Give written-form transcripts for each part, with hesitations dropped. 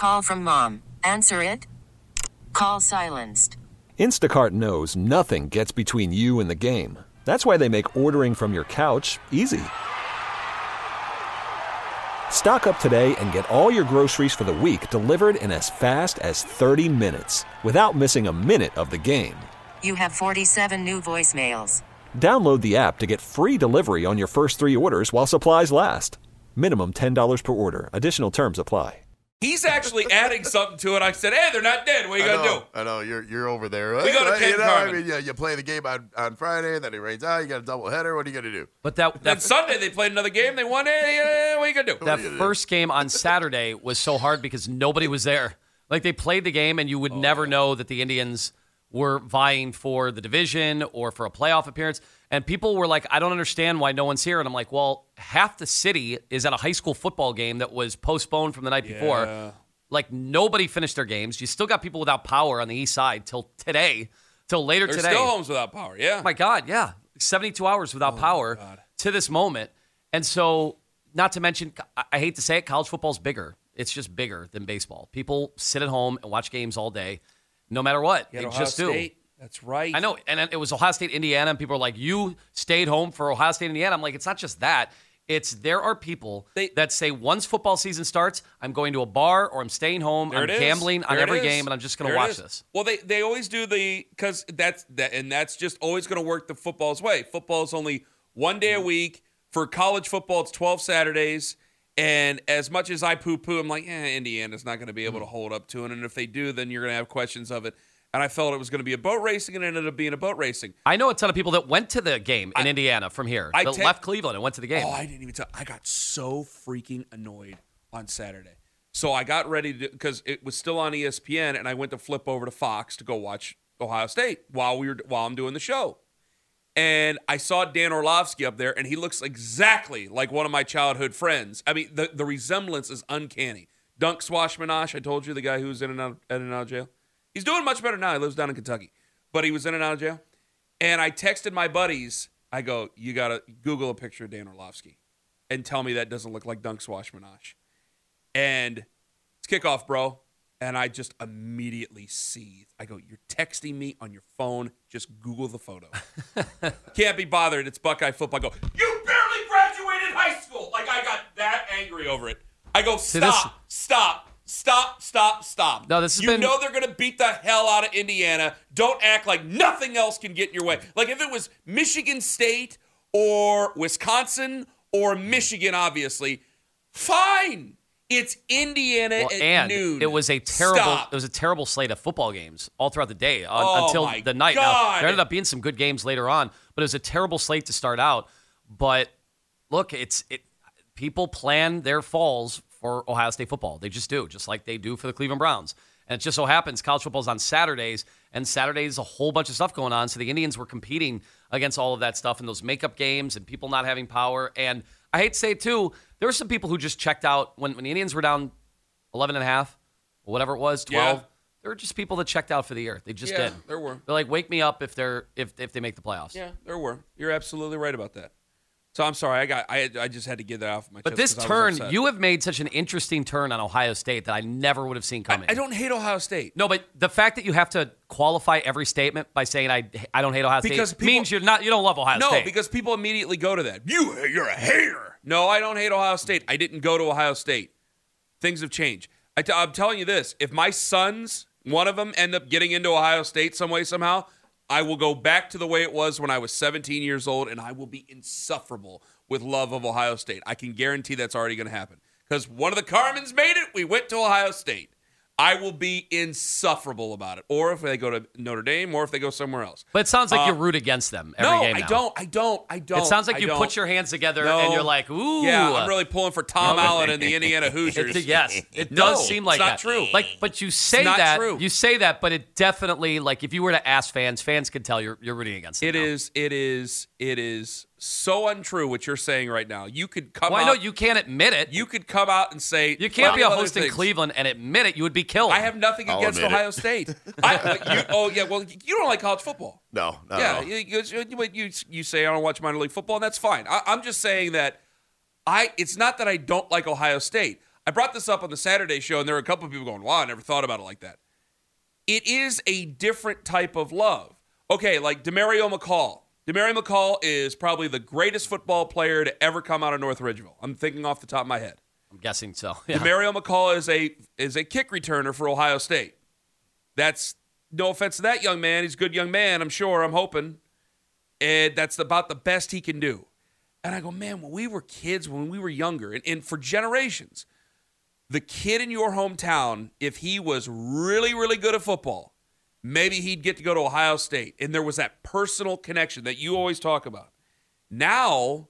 Call from mom. Answer it. Call silenced. Instacart knows nothing gets between you and the game. That's why they make ordering from your couch easy. Stock up today and get all your groceries for the week delivered in as fast as 30 minutes without missing a minute of the game. You have 47 new voicemails. Download the app to get free delivery on your first 3 orders while supplies last. Minimum $10 per order. Additional terms apply. He's actually adding something to it. I said, hey, they're not dead. What are you going to do? I know. You're over there. We go to Ken Carman. I mean, you play the game on Friday, then it rains out. You got a doubleheader. What are you going to do? But Then Sunday they played another game. They won. Hey, what are you going to do? That first game on Saturday was so hard because nobody was there. Like, they played the game, and you would never know that the Indians were vying for the division or for a playoff appearance. And people were like, I don't understand why no one's here. And I'm like, well, half the city is at a high school football game that was postponed from the night before. Like, nobody finished their games. You still got people without power on the east side till today, till later They're today. still homes without power, yeah. Oh my God, yeah. 72 hours without power to this moment. And so, not to mention, I hate to say it, college football's bigger. It's just bigger than baseball. People sit at home and watch games all day, no matter what. They just do. That's right. I know. And it was Ohio State, Indiana, and people are like, you stayed home for Ohio State, Indiana. I'm like, it's not just that. It's there are people that say once football season starts, I'm going to a bar or I'm staying home. I'm gambling on every game, and I'm just going to watch this. Well, they always do because that's just always going to work the football's way. Football is only one day a week. For college football, it's 12 Saturdays. And as much as I poo-poo, I'm like, Indiana's not going to be able to hold up to it. And if they do, then you're going to have questions of it. And I felt it was going to be a boat racing, and it ended up being a boat racing. I know a ton of people that went to the game in Indiana from here. That left Cleveland and went to the game. Oh, I didn't even tell. I got so freaking annoyed on Saturday. So I got ready to, because it was still on ESPN, and I went to flip over to Fox to go watch Ohio State while I'm doing the show. And I saw Dan Orlovsky up there, and he looks exactly like one of my childhood friends. I mean, the resemblance is uncanny. Dunk Swashmanash, I told you, the guy who was in and out of jail. He's doing much better now. He lives down in Kentucky. But he was in and out of jail. And I texted my buddies. I go, you got to Google a picture of Dan Orlovsky and tell me that doesn't look like Dunk Swashmanash. And it's kickoff, bro. And I just immediately seethed. I go, you're texting me on your phone. Just Google the photo. Can't be bothered. It's Buckeye football. I go, you barely graduated high school. Like, I got that angry over it. I go, stop. No, you know they're going to beat the hell out of Indiana. Don't act like nothing else can get in your way. Like if it was Michigan State or Wisconsin or Michigan, obviously, fine. It's Indiana at noon. It was a terrible slate of football games all throughout the day until the night. Now, there ended up being some good games later on, but it was a terrible slate to start out. But look, people plan their falls for Ohio State football. They just do, just like they do for the Cleveland Browns. And it just so happens college football is on Saturdays, and Saturdays a whole bunch of stuff going on. So the Indians were competing against all of that stuff in those makeup games and people not having power. And I hate to say it too, there were some people who just checked out when the Indians were down 11.5 or whatever it was, 12. Yeah. There were just people that checked out for the year. They just did. There were. They're like, wake me up if they make the playoffs. Yeah, there were. You're absolutely right about that. So I'm sorry, I just had to get that off my chest. But this turn, you have made such an interesting turn on Ohio State that I never would have seen coming. I don't hate Ohio State. No, but the fact that you have to qualify every statement by saying I don't hate Ohio State means you don't love Ohio State. No, because people immediately go to that. You're a hater. No, I don't hate Ohio State. I didn't go to Ohio State. Things have changed. I'm telling you this: if my sons, one of them, end up getting into Ohio State some way somehow, I will go back to the way it was when I was 17 years old, and I will be insufferable with love of Ohio State. I can guarantee that's already going to happen. Because one of the Carmans made it, we went to Ohio State. I will be insufferable about it. Or if they go to Notre Dame, or if they go somewhere else. But it sounds like you root against them every game now. I don't. It sounds like you put your hands together and you're like, ooh. Yeah, I'm really pulling for Tom Allen and the Indiana Hoosiers. Yes, it does seem like that. It's not true. But you say that. True. You say that, but it definitely, like, if you were to ask fans could tell you're rooting against them. It is so untrue what you're saying right now. You could come out. I know you can't admit it. You could come out and say. You can't be a host in Cleveland and admit it. You would be killed. I have nothing against Ohio State. You don't like college football. No. You say I don't watch minor league football, and that's fine. I'm just saying that it's not that I don't like Ohio State. I brought this up on the Saturday show, and there were a couple of people going, wow, I never thought about it like that. It is a different type of love. Okay, like Demario McCall. Demario McCall is probably the greatest football player to ever come out of North Ridgeville. I'm thinking off the top of my head. I'm guessing so. Yeah. Demario McCall is a kick returner for Ohio State. That's no offense to that young man. He's a good young man, I'm sure. I'm hoping. And that's about the best he can do. And I go, man, when we were kids, when we were younger, and for generations, the kid in your hometown, if he was really, really good at football, maybe he'd get to go to Ohio State. And there was that personal connection that you always talk about. Now,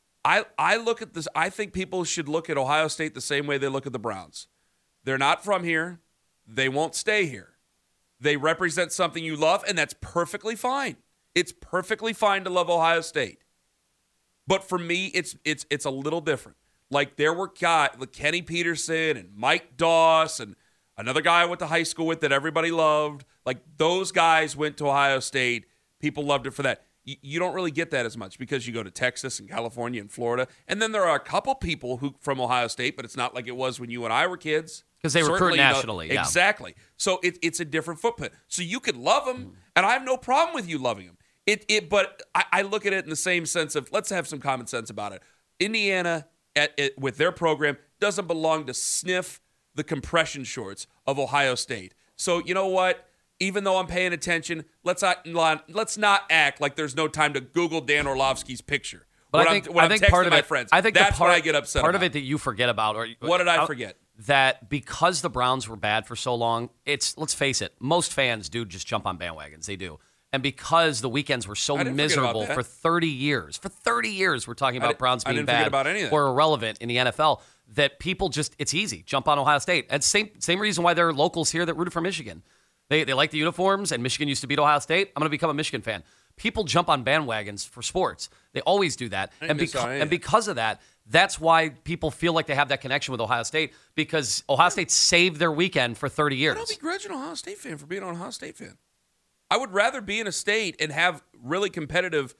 I look at this. I think people should look at Ohio State the same way they look at the Browns. They're not from here. They won't stay here. They represent something you love, and that's perfectly fine. It's perfectly fine to love Ohio State. But for me, it's a little different. Like there were guys like Kenny Peterson and Mike Doss and another guy I went to high school with that everybody loved. Like those guys went to Ohio State. People loved it for that. You don't really get that as much because you go to Texas and California and Florida. And then there are a couple people who from Ohio State, but it's not like it was when you and I were kids. Because they recruit nationally. Yeah. Exactly. So it's a different footprint. So you could love them, and I have no problem with you loving them. But I look at it in the same sense of let's have some common sense about it. Indiana, with their program, doesn't belong to sniff the compression shorts of Ohio State. So you know what? Even though I'm paying attention, let's not act like there's no time to Google Dan Orlovsky's picture. But I think part of my it, friends. I think that's what I get upset part about. of it that you forget about. What did I forget? That because the Browns were bad for so long, let's face it, most fans do just jump on bandwagons. They do. And because the weekends were so miserable for 30 years, we're talking about Browns being bad or irrelevant in the NFL, that people it's easy, jump on Ohio State. And same reason why there are locals here that rooted for Michigan. They like the uniforms, and Michigan used to beat Ohio State. I'm going to become a Michigan fan. People jump on bandwagons for sports. They always do that. And because of that, that's why people feel like they have that connection with Ohio State, because Ohio State saved their weekend for 30 years. I don't begrudge an Ohio State fan for being an Ohio State fan. I would rather be in a state and have really competitive,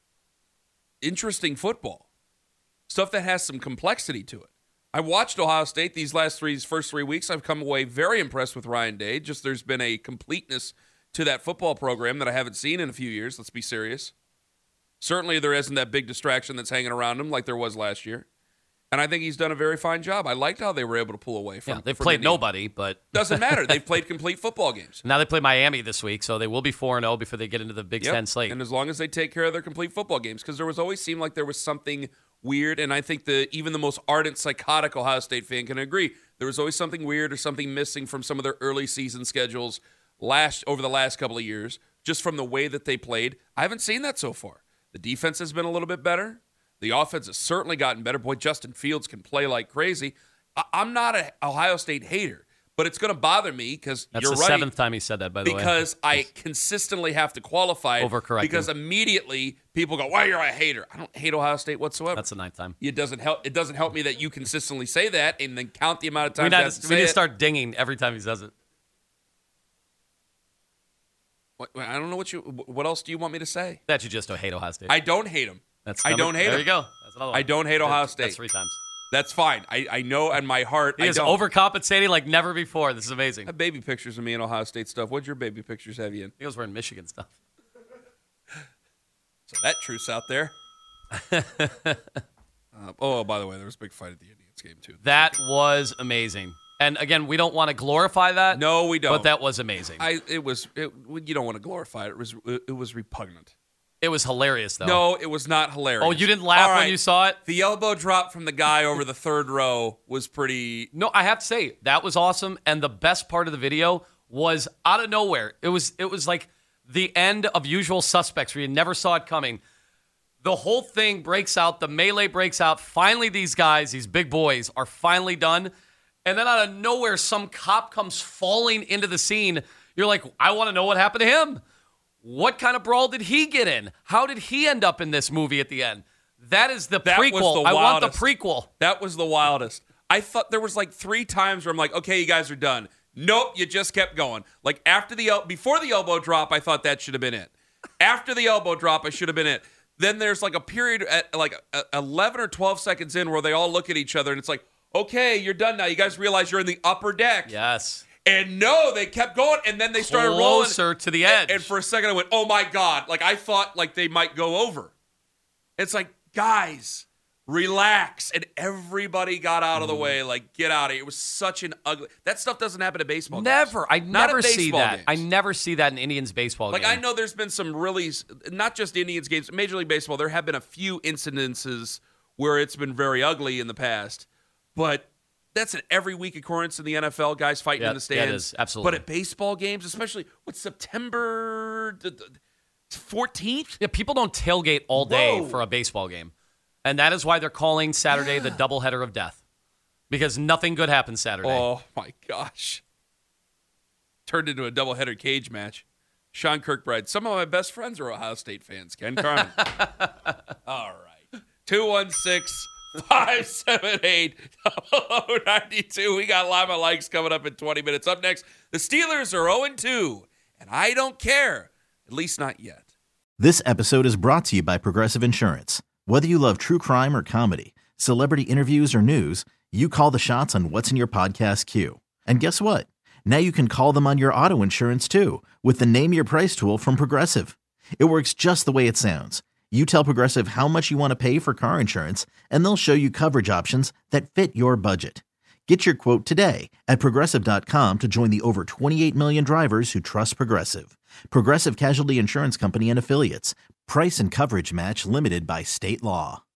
interesting football. Stuff that has some complexity to it. I watched Ohio State these first 3 weeks. I've come away very impressed with Ryan Day. Just there's been a completeness to that football program that I haven't seen in a few years. Let's be serious. Certainly there isn't that big distraction that's hanging around him like there was last year. And I think he's done a very fine job. I liked how they were able to pull away from. Yeah, they've played nobody, but doesn't matter. They've played complete football games. Now they play Miami this week, so they will be 4-0 before they get into the Big Ten slate. And as long as they take care of their complete football games, because there was always seemed like there was something weird, and I think even the most ardent, psychotic Ohio State fan can agree. There was always something weird or something missing from some of their early season schedules over the last couple of years, just from the way that they played. I haven't seen that so far. The defense has been a little bit better. The offense has certainly gotten better. Boy, Justin Fields can play like crazy. I'm not an Ohio State hater, but it's going to bother me because you're right. That's the seventh time he said that, by the way. Because I consistently have to qualify it. Overcorrecting. Because immediately people go, "Why you're a hater?" I don't hate Ohio State whatsoever. That's the ninth time. It doesn't help me that you consistently say that and then count the amount of times we need to start dinging every time he says it. I don't know what else do you want me to say? That you just don't hate Ohio State. I don't hate him. I don't hate him. There you go. That's another one. I don't hate Ohio State. That's 3 times. That's fine. I know in my heart he is overcompensating like never before. This is amazing. I have baby pictures of me in Ohio State stuff. What'd your baby pictures have you in? He was wearing Michigan stuff. So that truce out there. By the way, there was a big fight at the Indians game too. That was amazing. And again, we don't want to glorify that. No, we don't. But that was amazing. You don't want to glorify it. It was repugnant. It was hilarious, though. No, it was not hilarious. Oh, you didn't laugh when you saw it? The elbow drop from the guy over the third row was pretty... No, I have to say, that was awesome. And the best part of the video was out of nowhere. It was like the end of Usual Suspects, where you never saw it coming. The whole thing breaks out. The melee breaks out. Finally, these guys, these big boys, are finally done. And then out of nowhere, some cop comes falling into the scene. You're like, I want to know what happened to him. What kind of brawl did he get in? How did he end up in this movie at the end? That is the prequel. I want the prequel. That was the wildest. I thought there was like 3 times where I'm like, okay, you guys are done. Nope, you just kept going. Like before the elbow drop, I thought that should have been it. After the elbow drop, I should have been it. Then there's like a period at like 11 or 12 seconds in where they all look at each other and it's like, okay, you're done now. You guys realize you're in the upper deck. Yes. And no, they kept going, and then they started rolling. Closer to the edge. And for a second, I went, oh, my God. Like, I thought, like, they might go over. It's like, guys, relax. And everybody got out of the way. Like, get out of here. It was such an ugly. That stuff doesn't happen at baseball games. Never. I never see that. Games. I never see that in Indians baseball games. Like, I know there's been some really, not just Indians games, Major League Baseball, there have been a few incidences where it's been very ugly in the past. But that's an every week occurrence in the NFL, guys fighting in the stands. Yeah, it is. Absolutely. But at baseball games, especially, September 14th? Yeah, people don't tailgate all day for a baseball game. And that is why they're calling Saturday the doubleheader of death. Because nothing good happens Saturday. Oh, my gosh. Turned into a doubleheader cage match. Sean Kirkbride. Some of my best friends are Ohio State fans. Ken Carmen. All right. 216-578-0092. We got Lima Likes coming up in 20 minutes. Up next, the Steelers are 0-2, and I don't care. At least not yet. This episode is brought to you by Progressive Insurance. Whether you love true crime or comedy, celebrity interviews or news, you call the shots on what's in your podcast queue. And guess what? Now you can call them on your auto insurance too with the Name Your Price tool from Progressive. It works just the way it sounds. You tell Progressive how much you want to pay for car insurance, and they'll show you coverage options that fit your budget. Get your quote today at Progressive.com to join the over 28 million drivers who trust Progressive. Progressive Casualty Insurance Company and Affiliates. Price and coverage match limited by state law.